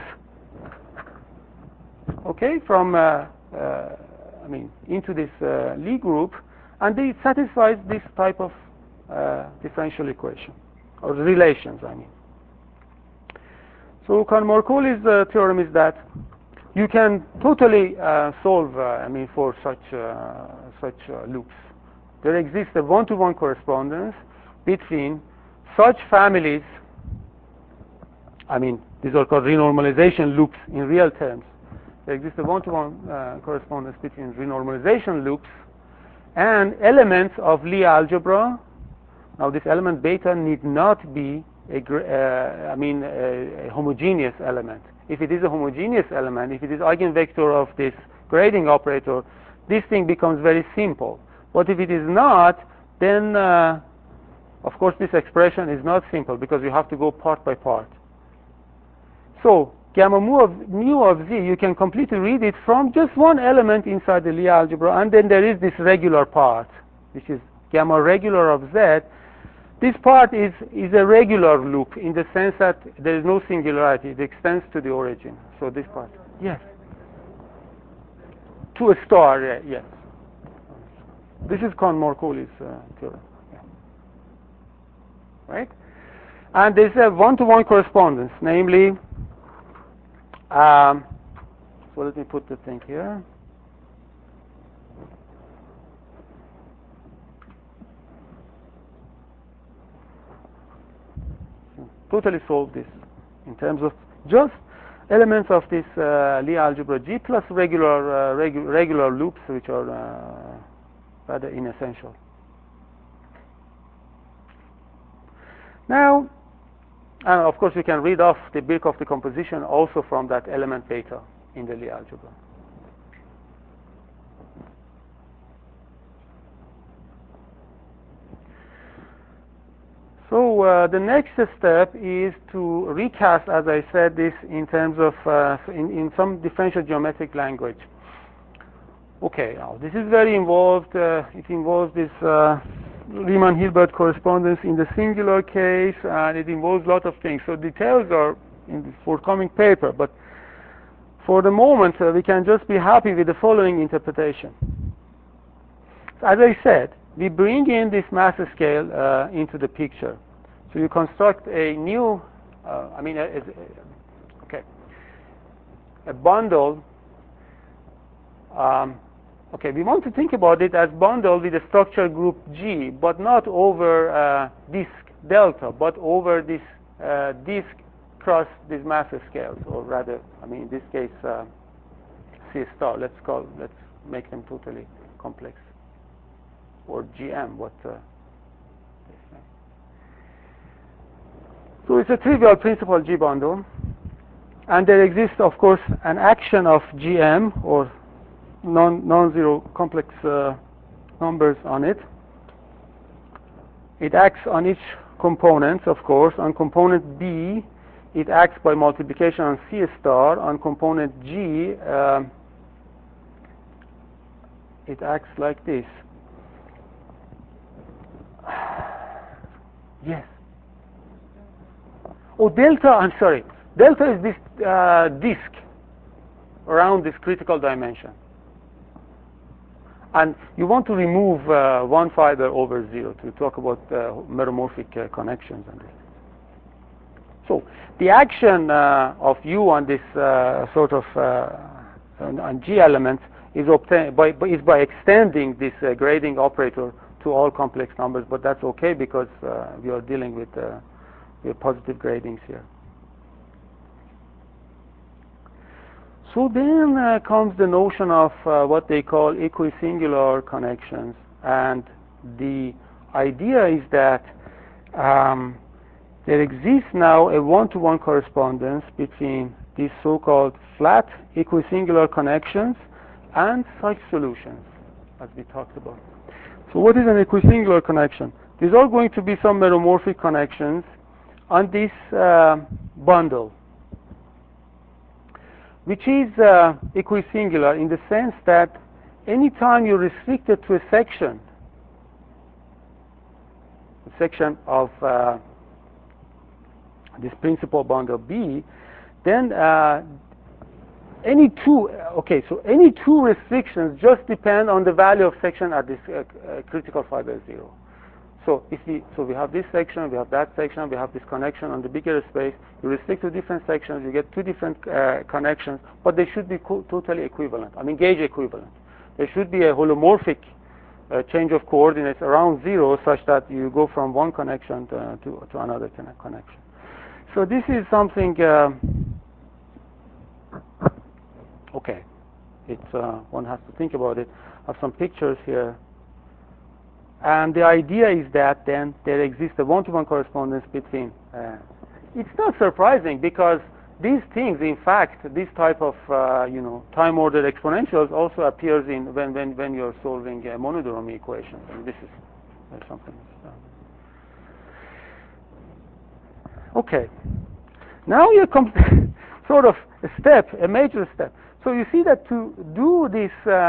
okay, from into this Lie group, and it satisfies this type of differential equation, or relations, So Kohn-Markoly's theorem is that you can totally solve, for such loops. There exists a one-to-one correspondence between such families. These are called renormalization loops in real terms. There exists a one-to-one correspondence between renormalization loops and elements of Lie algebra. Now, this element beta need not be a homogeneous element. If it is a homogeneous element, if it is eigenvector of this grading operator, this thing becomes very simple. But if it is not, then of course this expression is not simple because you have to go part by part. So gamma mu of z, you can completely read it from just one element inside the Lie algebra, and then there is this regular part, which is gamma regular of z. This part is a regular loop in the sense that there is no singularity. It extends to the origin. So this part, yes. To a star, yes. This is Kohn-Markoolys theorem. Yeah. Right? And there's a one-to-one correspondence, namely, so let me put the thing here. Totally solve this in terms of just elements of this Lie algebra G plus regular loops, which are rather inessential. Now, of course, we can read off the Birkhoff decomposition also from that element beta in the Lie algebra. So the next step is to recast, as I said, this in terms of in some differential geometric language. Okay, now this is very involved. It involves this Riemann-Hilbert correspondence in the singular case, and it involves a lot of things. So details are in the forthcoming paper, but for the moment we can just be happy with the following interpretation. So as I said, we bring in this mass scale into the picture. So you construct a new, a bundle. Okay, we want to think about it as bundle with a structure group G, but not over disk delta, but over this disk cross these mass scales, or rather, in this case, C star. Let's make them totally complex, or GM. So it's a trivial principal G bundle, and there exists, of course, an action of GM, or non-zero complex numbers on it. It acts on each component, of course. On component B, it acts by multiplication on C star. On component G, it acts like this. Yes. Oh, delta, I'm sorry. Delta is this disk around this critical dimension. And you want to remove one fiber over 0 to talk about meromorphic connections and this. So the action of U on this sort of on G elements is obtained by extending this grading operator to all complex numbers, but that's okay because we are dealing with positive gradings here. So then comes the notion of what they call equisingular connections, and the idea is that there exists now a one-to-one correspondence between these so-called flat equisingular connections and such solutions, as we talked about. So what is an equisingular connection? These are going to be some meromorphic connections on this bundle, which is equisingular in the sense that any time you restrict it to a section of this principal bundle B, then any two restrictions just depend on the value of section at this critical fiber 0. So we have this section, we have that section, we have this connection on the bigger space. You restrict to different sections, you get two different connections, but they should be totally equivalent. gauge equivalent. There should be a holomorphic change of coordinates around 0, such that you go from one connection to another connection. So this is something. Okay, it's one has to think about it. I have some pictures here. And the idea is that then there exists a one-to-one correspondence between. It's not surprising because these things, in fact, this type of time-ordered exponentials also appears in when you're solving monodromy equations. And this is something. Okay. Now you come sort of a major step. So you see that to do this,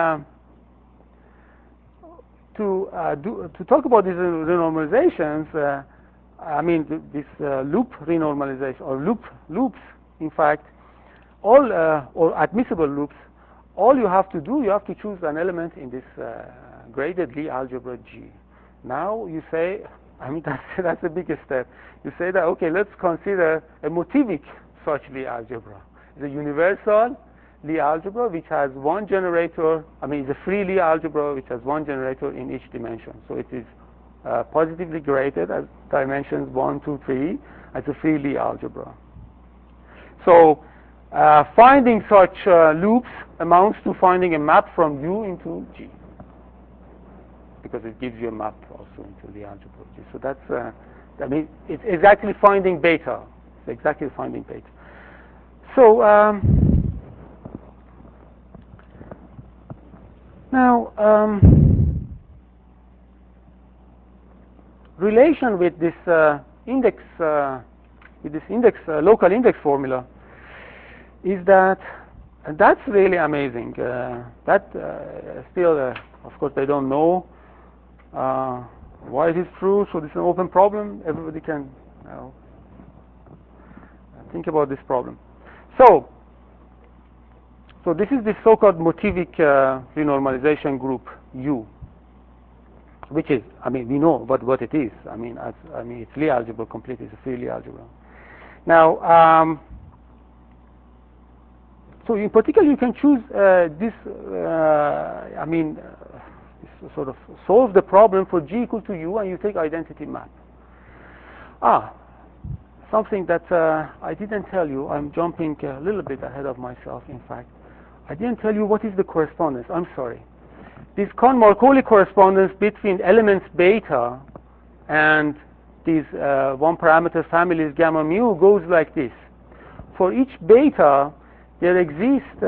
to talk about these renormalizations, this loop renormalization or loops, in fact, all or admissible loops, all you have to do, you have to choose an element in this graded Lie algebra G. Now you say, that's the biggest step. You say that, okay, let's consider a motivic such Lie algebra. It's a universal Lie algebra which has one generator, it's a free Lie algebra which has one generator in each dimension. So it is positively graded as dimensions 1, 2, 3 as a free Lie algebra. So finding such loops amounts to finding a map from U into G, because it gives you a map also into the algebra G. So that's, it's exactly finding beta. It's exactly finding beta. So now relation with this local index formula is that, and that's really amazing. Still, of course, they don't know why it is true. So this is an open problem. Everybody can think about this problem. So this is the so-called motivic renormalization group U, which is, we know what it is. It's Lie algebra complete. It's a free Lie algebra. Now, so in particular, you can choose this. Sort of solve the problem for G equal to U, and you take identity map. Something that I didn't tell you. I'm jumping a little bit ahead of myself. In fact, I didn't tell you what is the correspondence. I'm sorry. This Marcoli correspondence between elements beta and these one parameter families gamma mu goes like this. For each beta, there exists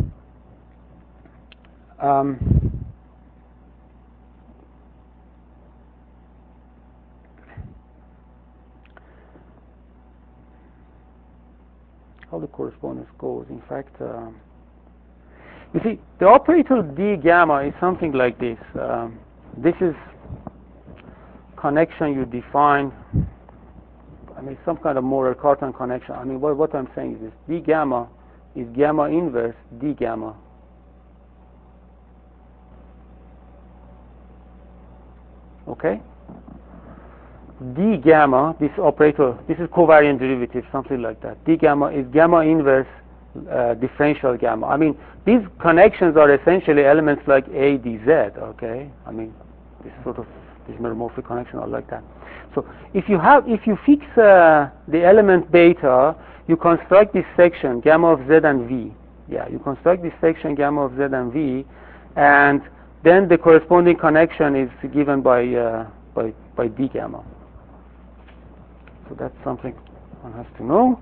how the correspondence goes. In fact, you see, the operator D gamma is something like this. This is connection you define. Some kind of Morer Cartan connection. What I'm saying is this: D gamma is gamma inverse D gamma. Okay? D gamma, this operator, this is covariant derivative, something like that. D gamma is gamma inverse differential gamma. These connections are essentially elements like A, D, Z, okay? This sort of, this meromorphic connection are like that. So if you fix the element beta, you construct this section, gamma of Z and V. Yeah, you construct this section, gamma of Z and V, and then the corresponding connection is given by D gamma. So that's something one has to know.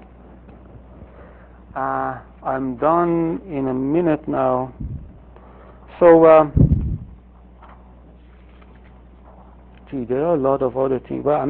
I'm done in a minute now. So, there are a lot of other things. Well,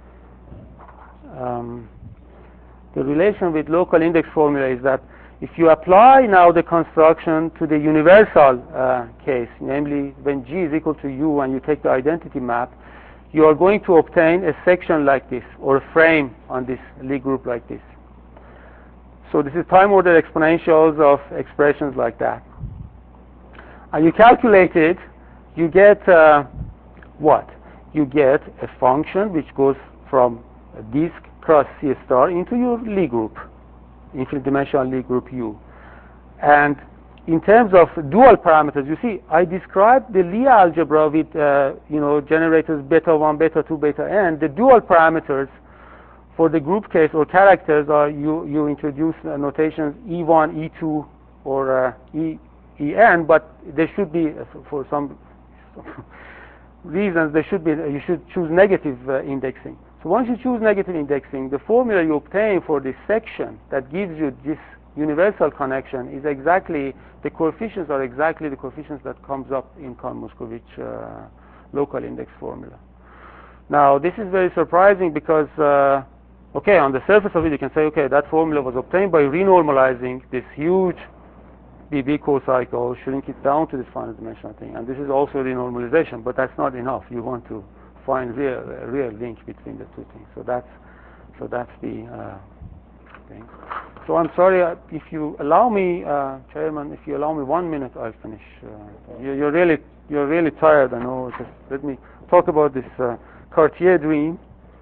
the relation with local index formula is that if you apply now the construction to the universal case, namely when G is equal to U and you take the identity map, you are going to obtain a section like this, or a frame on this Lie group like this. So this is time-ordered exponentials of expressions like that. And you calculate it, you get what? You get a function which goes from a disk cross C star into your Lie group, infinite dimensional Lie group U. And in terms of dual parameters, you see, I described the Lie algebra with generators beta 1, beta 2, beta n. The dual parameters for the group case or characters are you introduce notations E1, E2, or En, but there should be, for some reasons, you should choose negative indexing. So once you choose negative indexing, the formula you obtain for this section that gives you this universal connection is exactly, the coefficients are exactly the coefficients that comes up in Kahn-Moskowitz local index formula. Now this is very surprising because okay, on the surface of it you can say, okay, that formula was obtained by renormalizing this huge BB co-cycle, shrink it down to this finite dimensional thing, and this is also renormalization, but that's not enough. You want to find a real link between the two things. So that's the thing. So I'm sorry, if you allow me, Chairman, if you allow me 1 minute, I'll finish. You're really tired, I know. Just let me talk about this Cartier dream.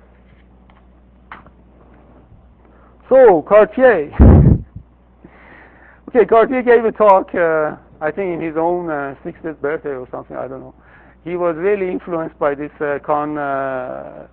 So Cartier. Okay, Cartier gave a talk, I think in his own 60th birthday or something, I don't know. He was really influenced by this Kahn-Kreimer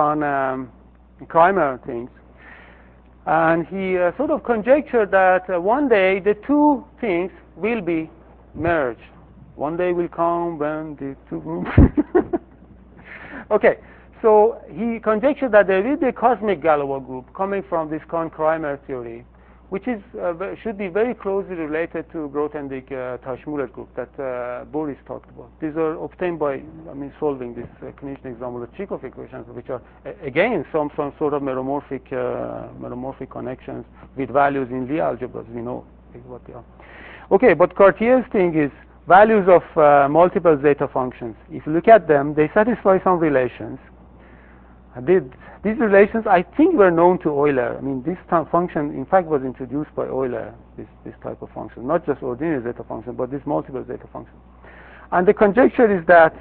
things. And he sort of conjectured that one day the two things will be merged. One day will come when the two... Okay, so he conjectured that there will be a cosmic Galois group coming from this Kahn-Kreimer theory, which is should be very closely related to Grothendieck-Teichmuller group that Boris talked about. These are obtained by, solving this Knizhnik-Zamolodchikov equations, which are again some sort of meromorphic connections with values in Lie algebras. We know what they are. Okay, but Cartier's thing is values of multiple zeta functions. If you look at them, they satisfy some relations. These relations, I think, were known to Euler. This function, in fact, was introduced by Euler, this type of function, not just ordinary zeta function, but this multiple zeta function. And the conjecture is that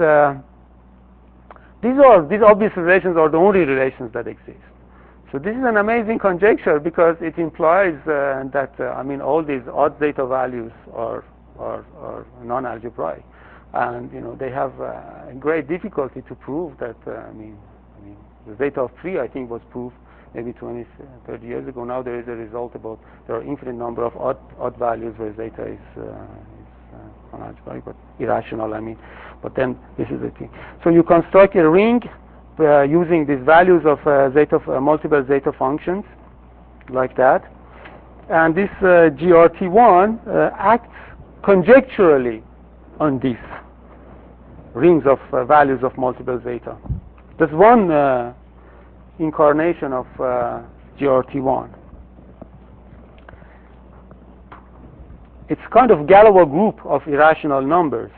these obvious relations are the only relations that exist. So this is an amazing conjecture because it implies that all these odd zeta values are non-algebraic, and they have great difficulty to prove that. The zeta of 3, I think, was proved maybe 20, 30 years ago. Now there is a result about there are infinite number of odd values where zeta is non-algebraic, but irrational, But then this is the thing. So you construct a ring using these values of multiple zeta functions, like that. And this GRT1 acts conjecturally on these rings of values of multiple zeta. There's one incarnation of GRT1. It's kind of Galois group of irrational numbers.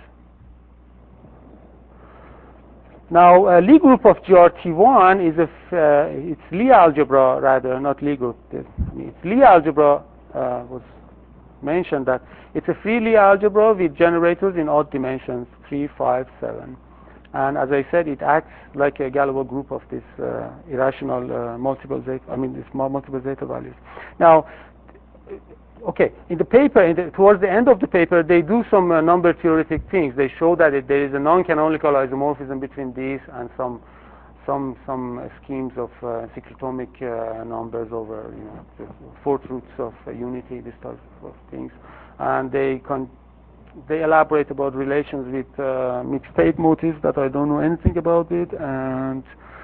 Now, a Lie group of GRT1 is it's Lie algebra rather, not Lie group. It's Lie algebra was mentioned that it's a free Lie algebra with generators in odd dimensions, 3, 5, 7. And as I said, it acts like a Galois group of this irrational multiple zeta. These multiple zeta values. Now, okay, in the paper, towards the end of the paper, they do some number theoretic things. They show that there is a non-canonical isomorphism between these and some schemes of cyclotomic numbers over the fourth roots of unity, this type of things, and they elaborate about relations with mixed state motifs that I don't know anything about it. And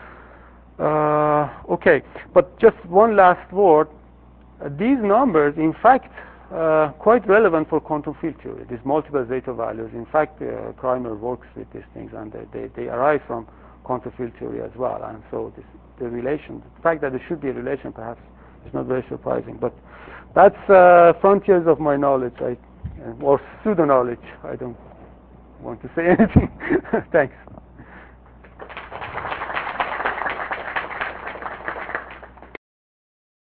okay, but just one last word. These numbers, in fact, quite relevant for quantum field theory. These multiple zeta values. In fact, Kreimer works with these things, and they arise from quantum field theory as well. And so the relation, the fact that there should be a relation, perhaps, is not very surprising. But that's frontiers of my knowledge, or pseudo knowledge. I don't want to say anything. Thanks.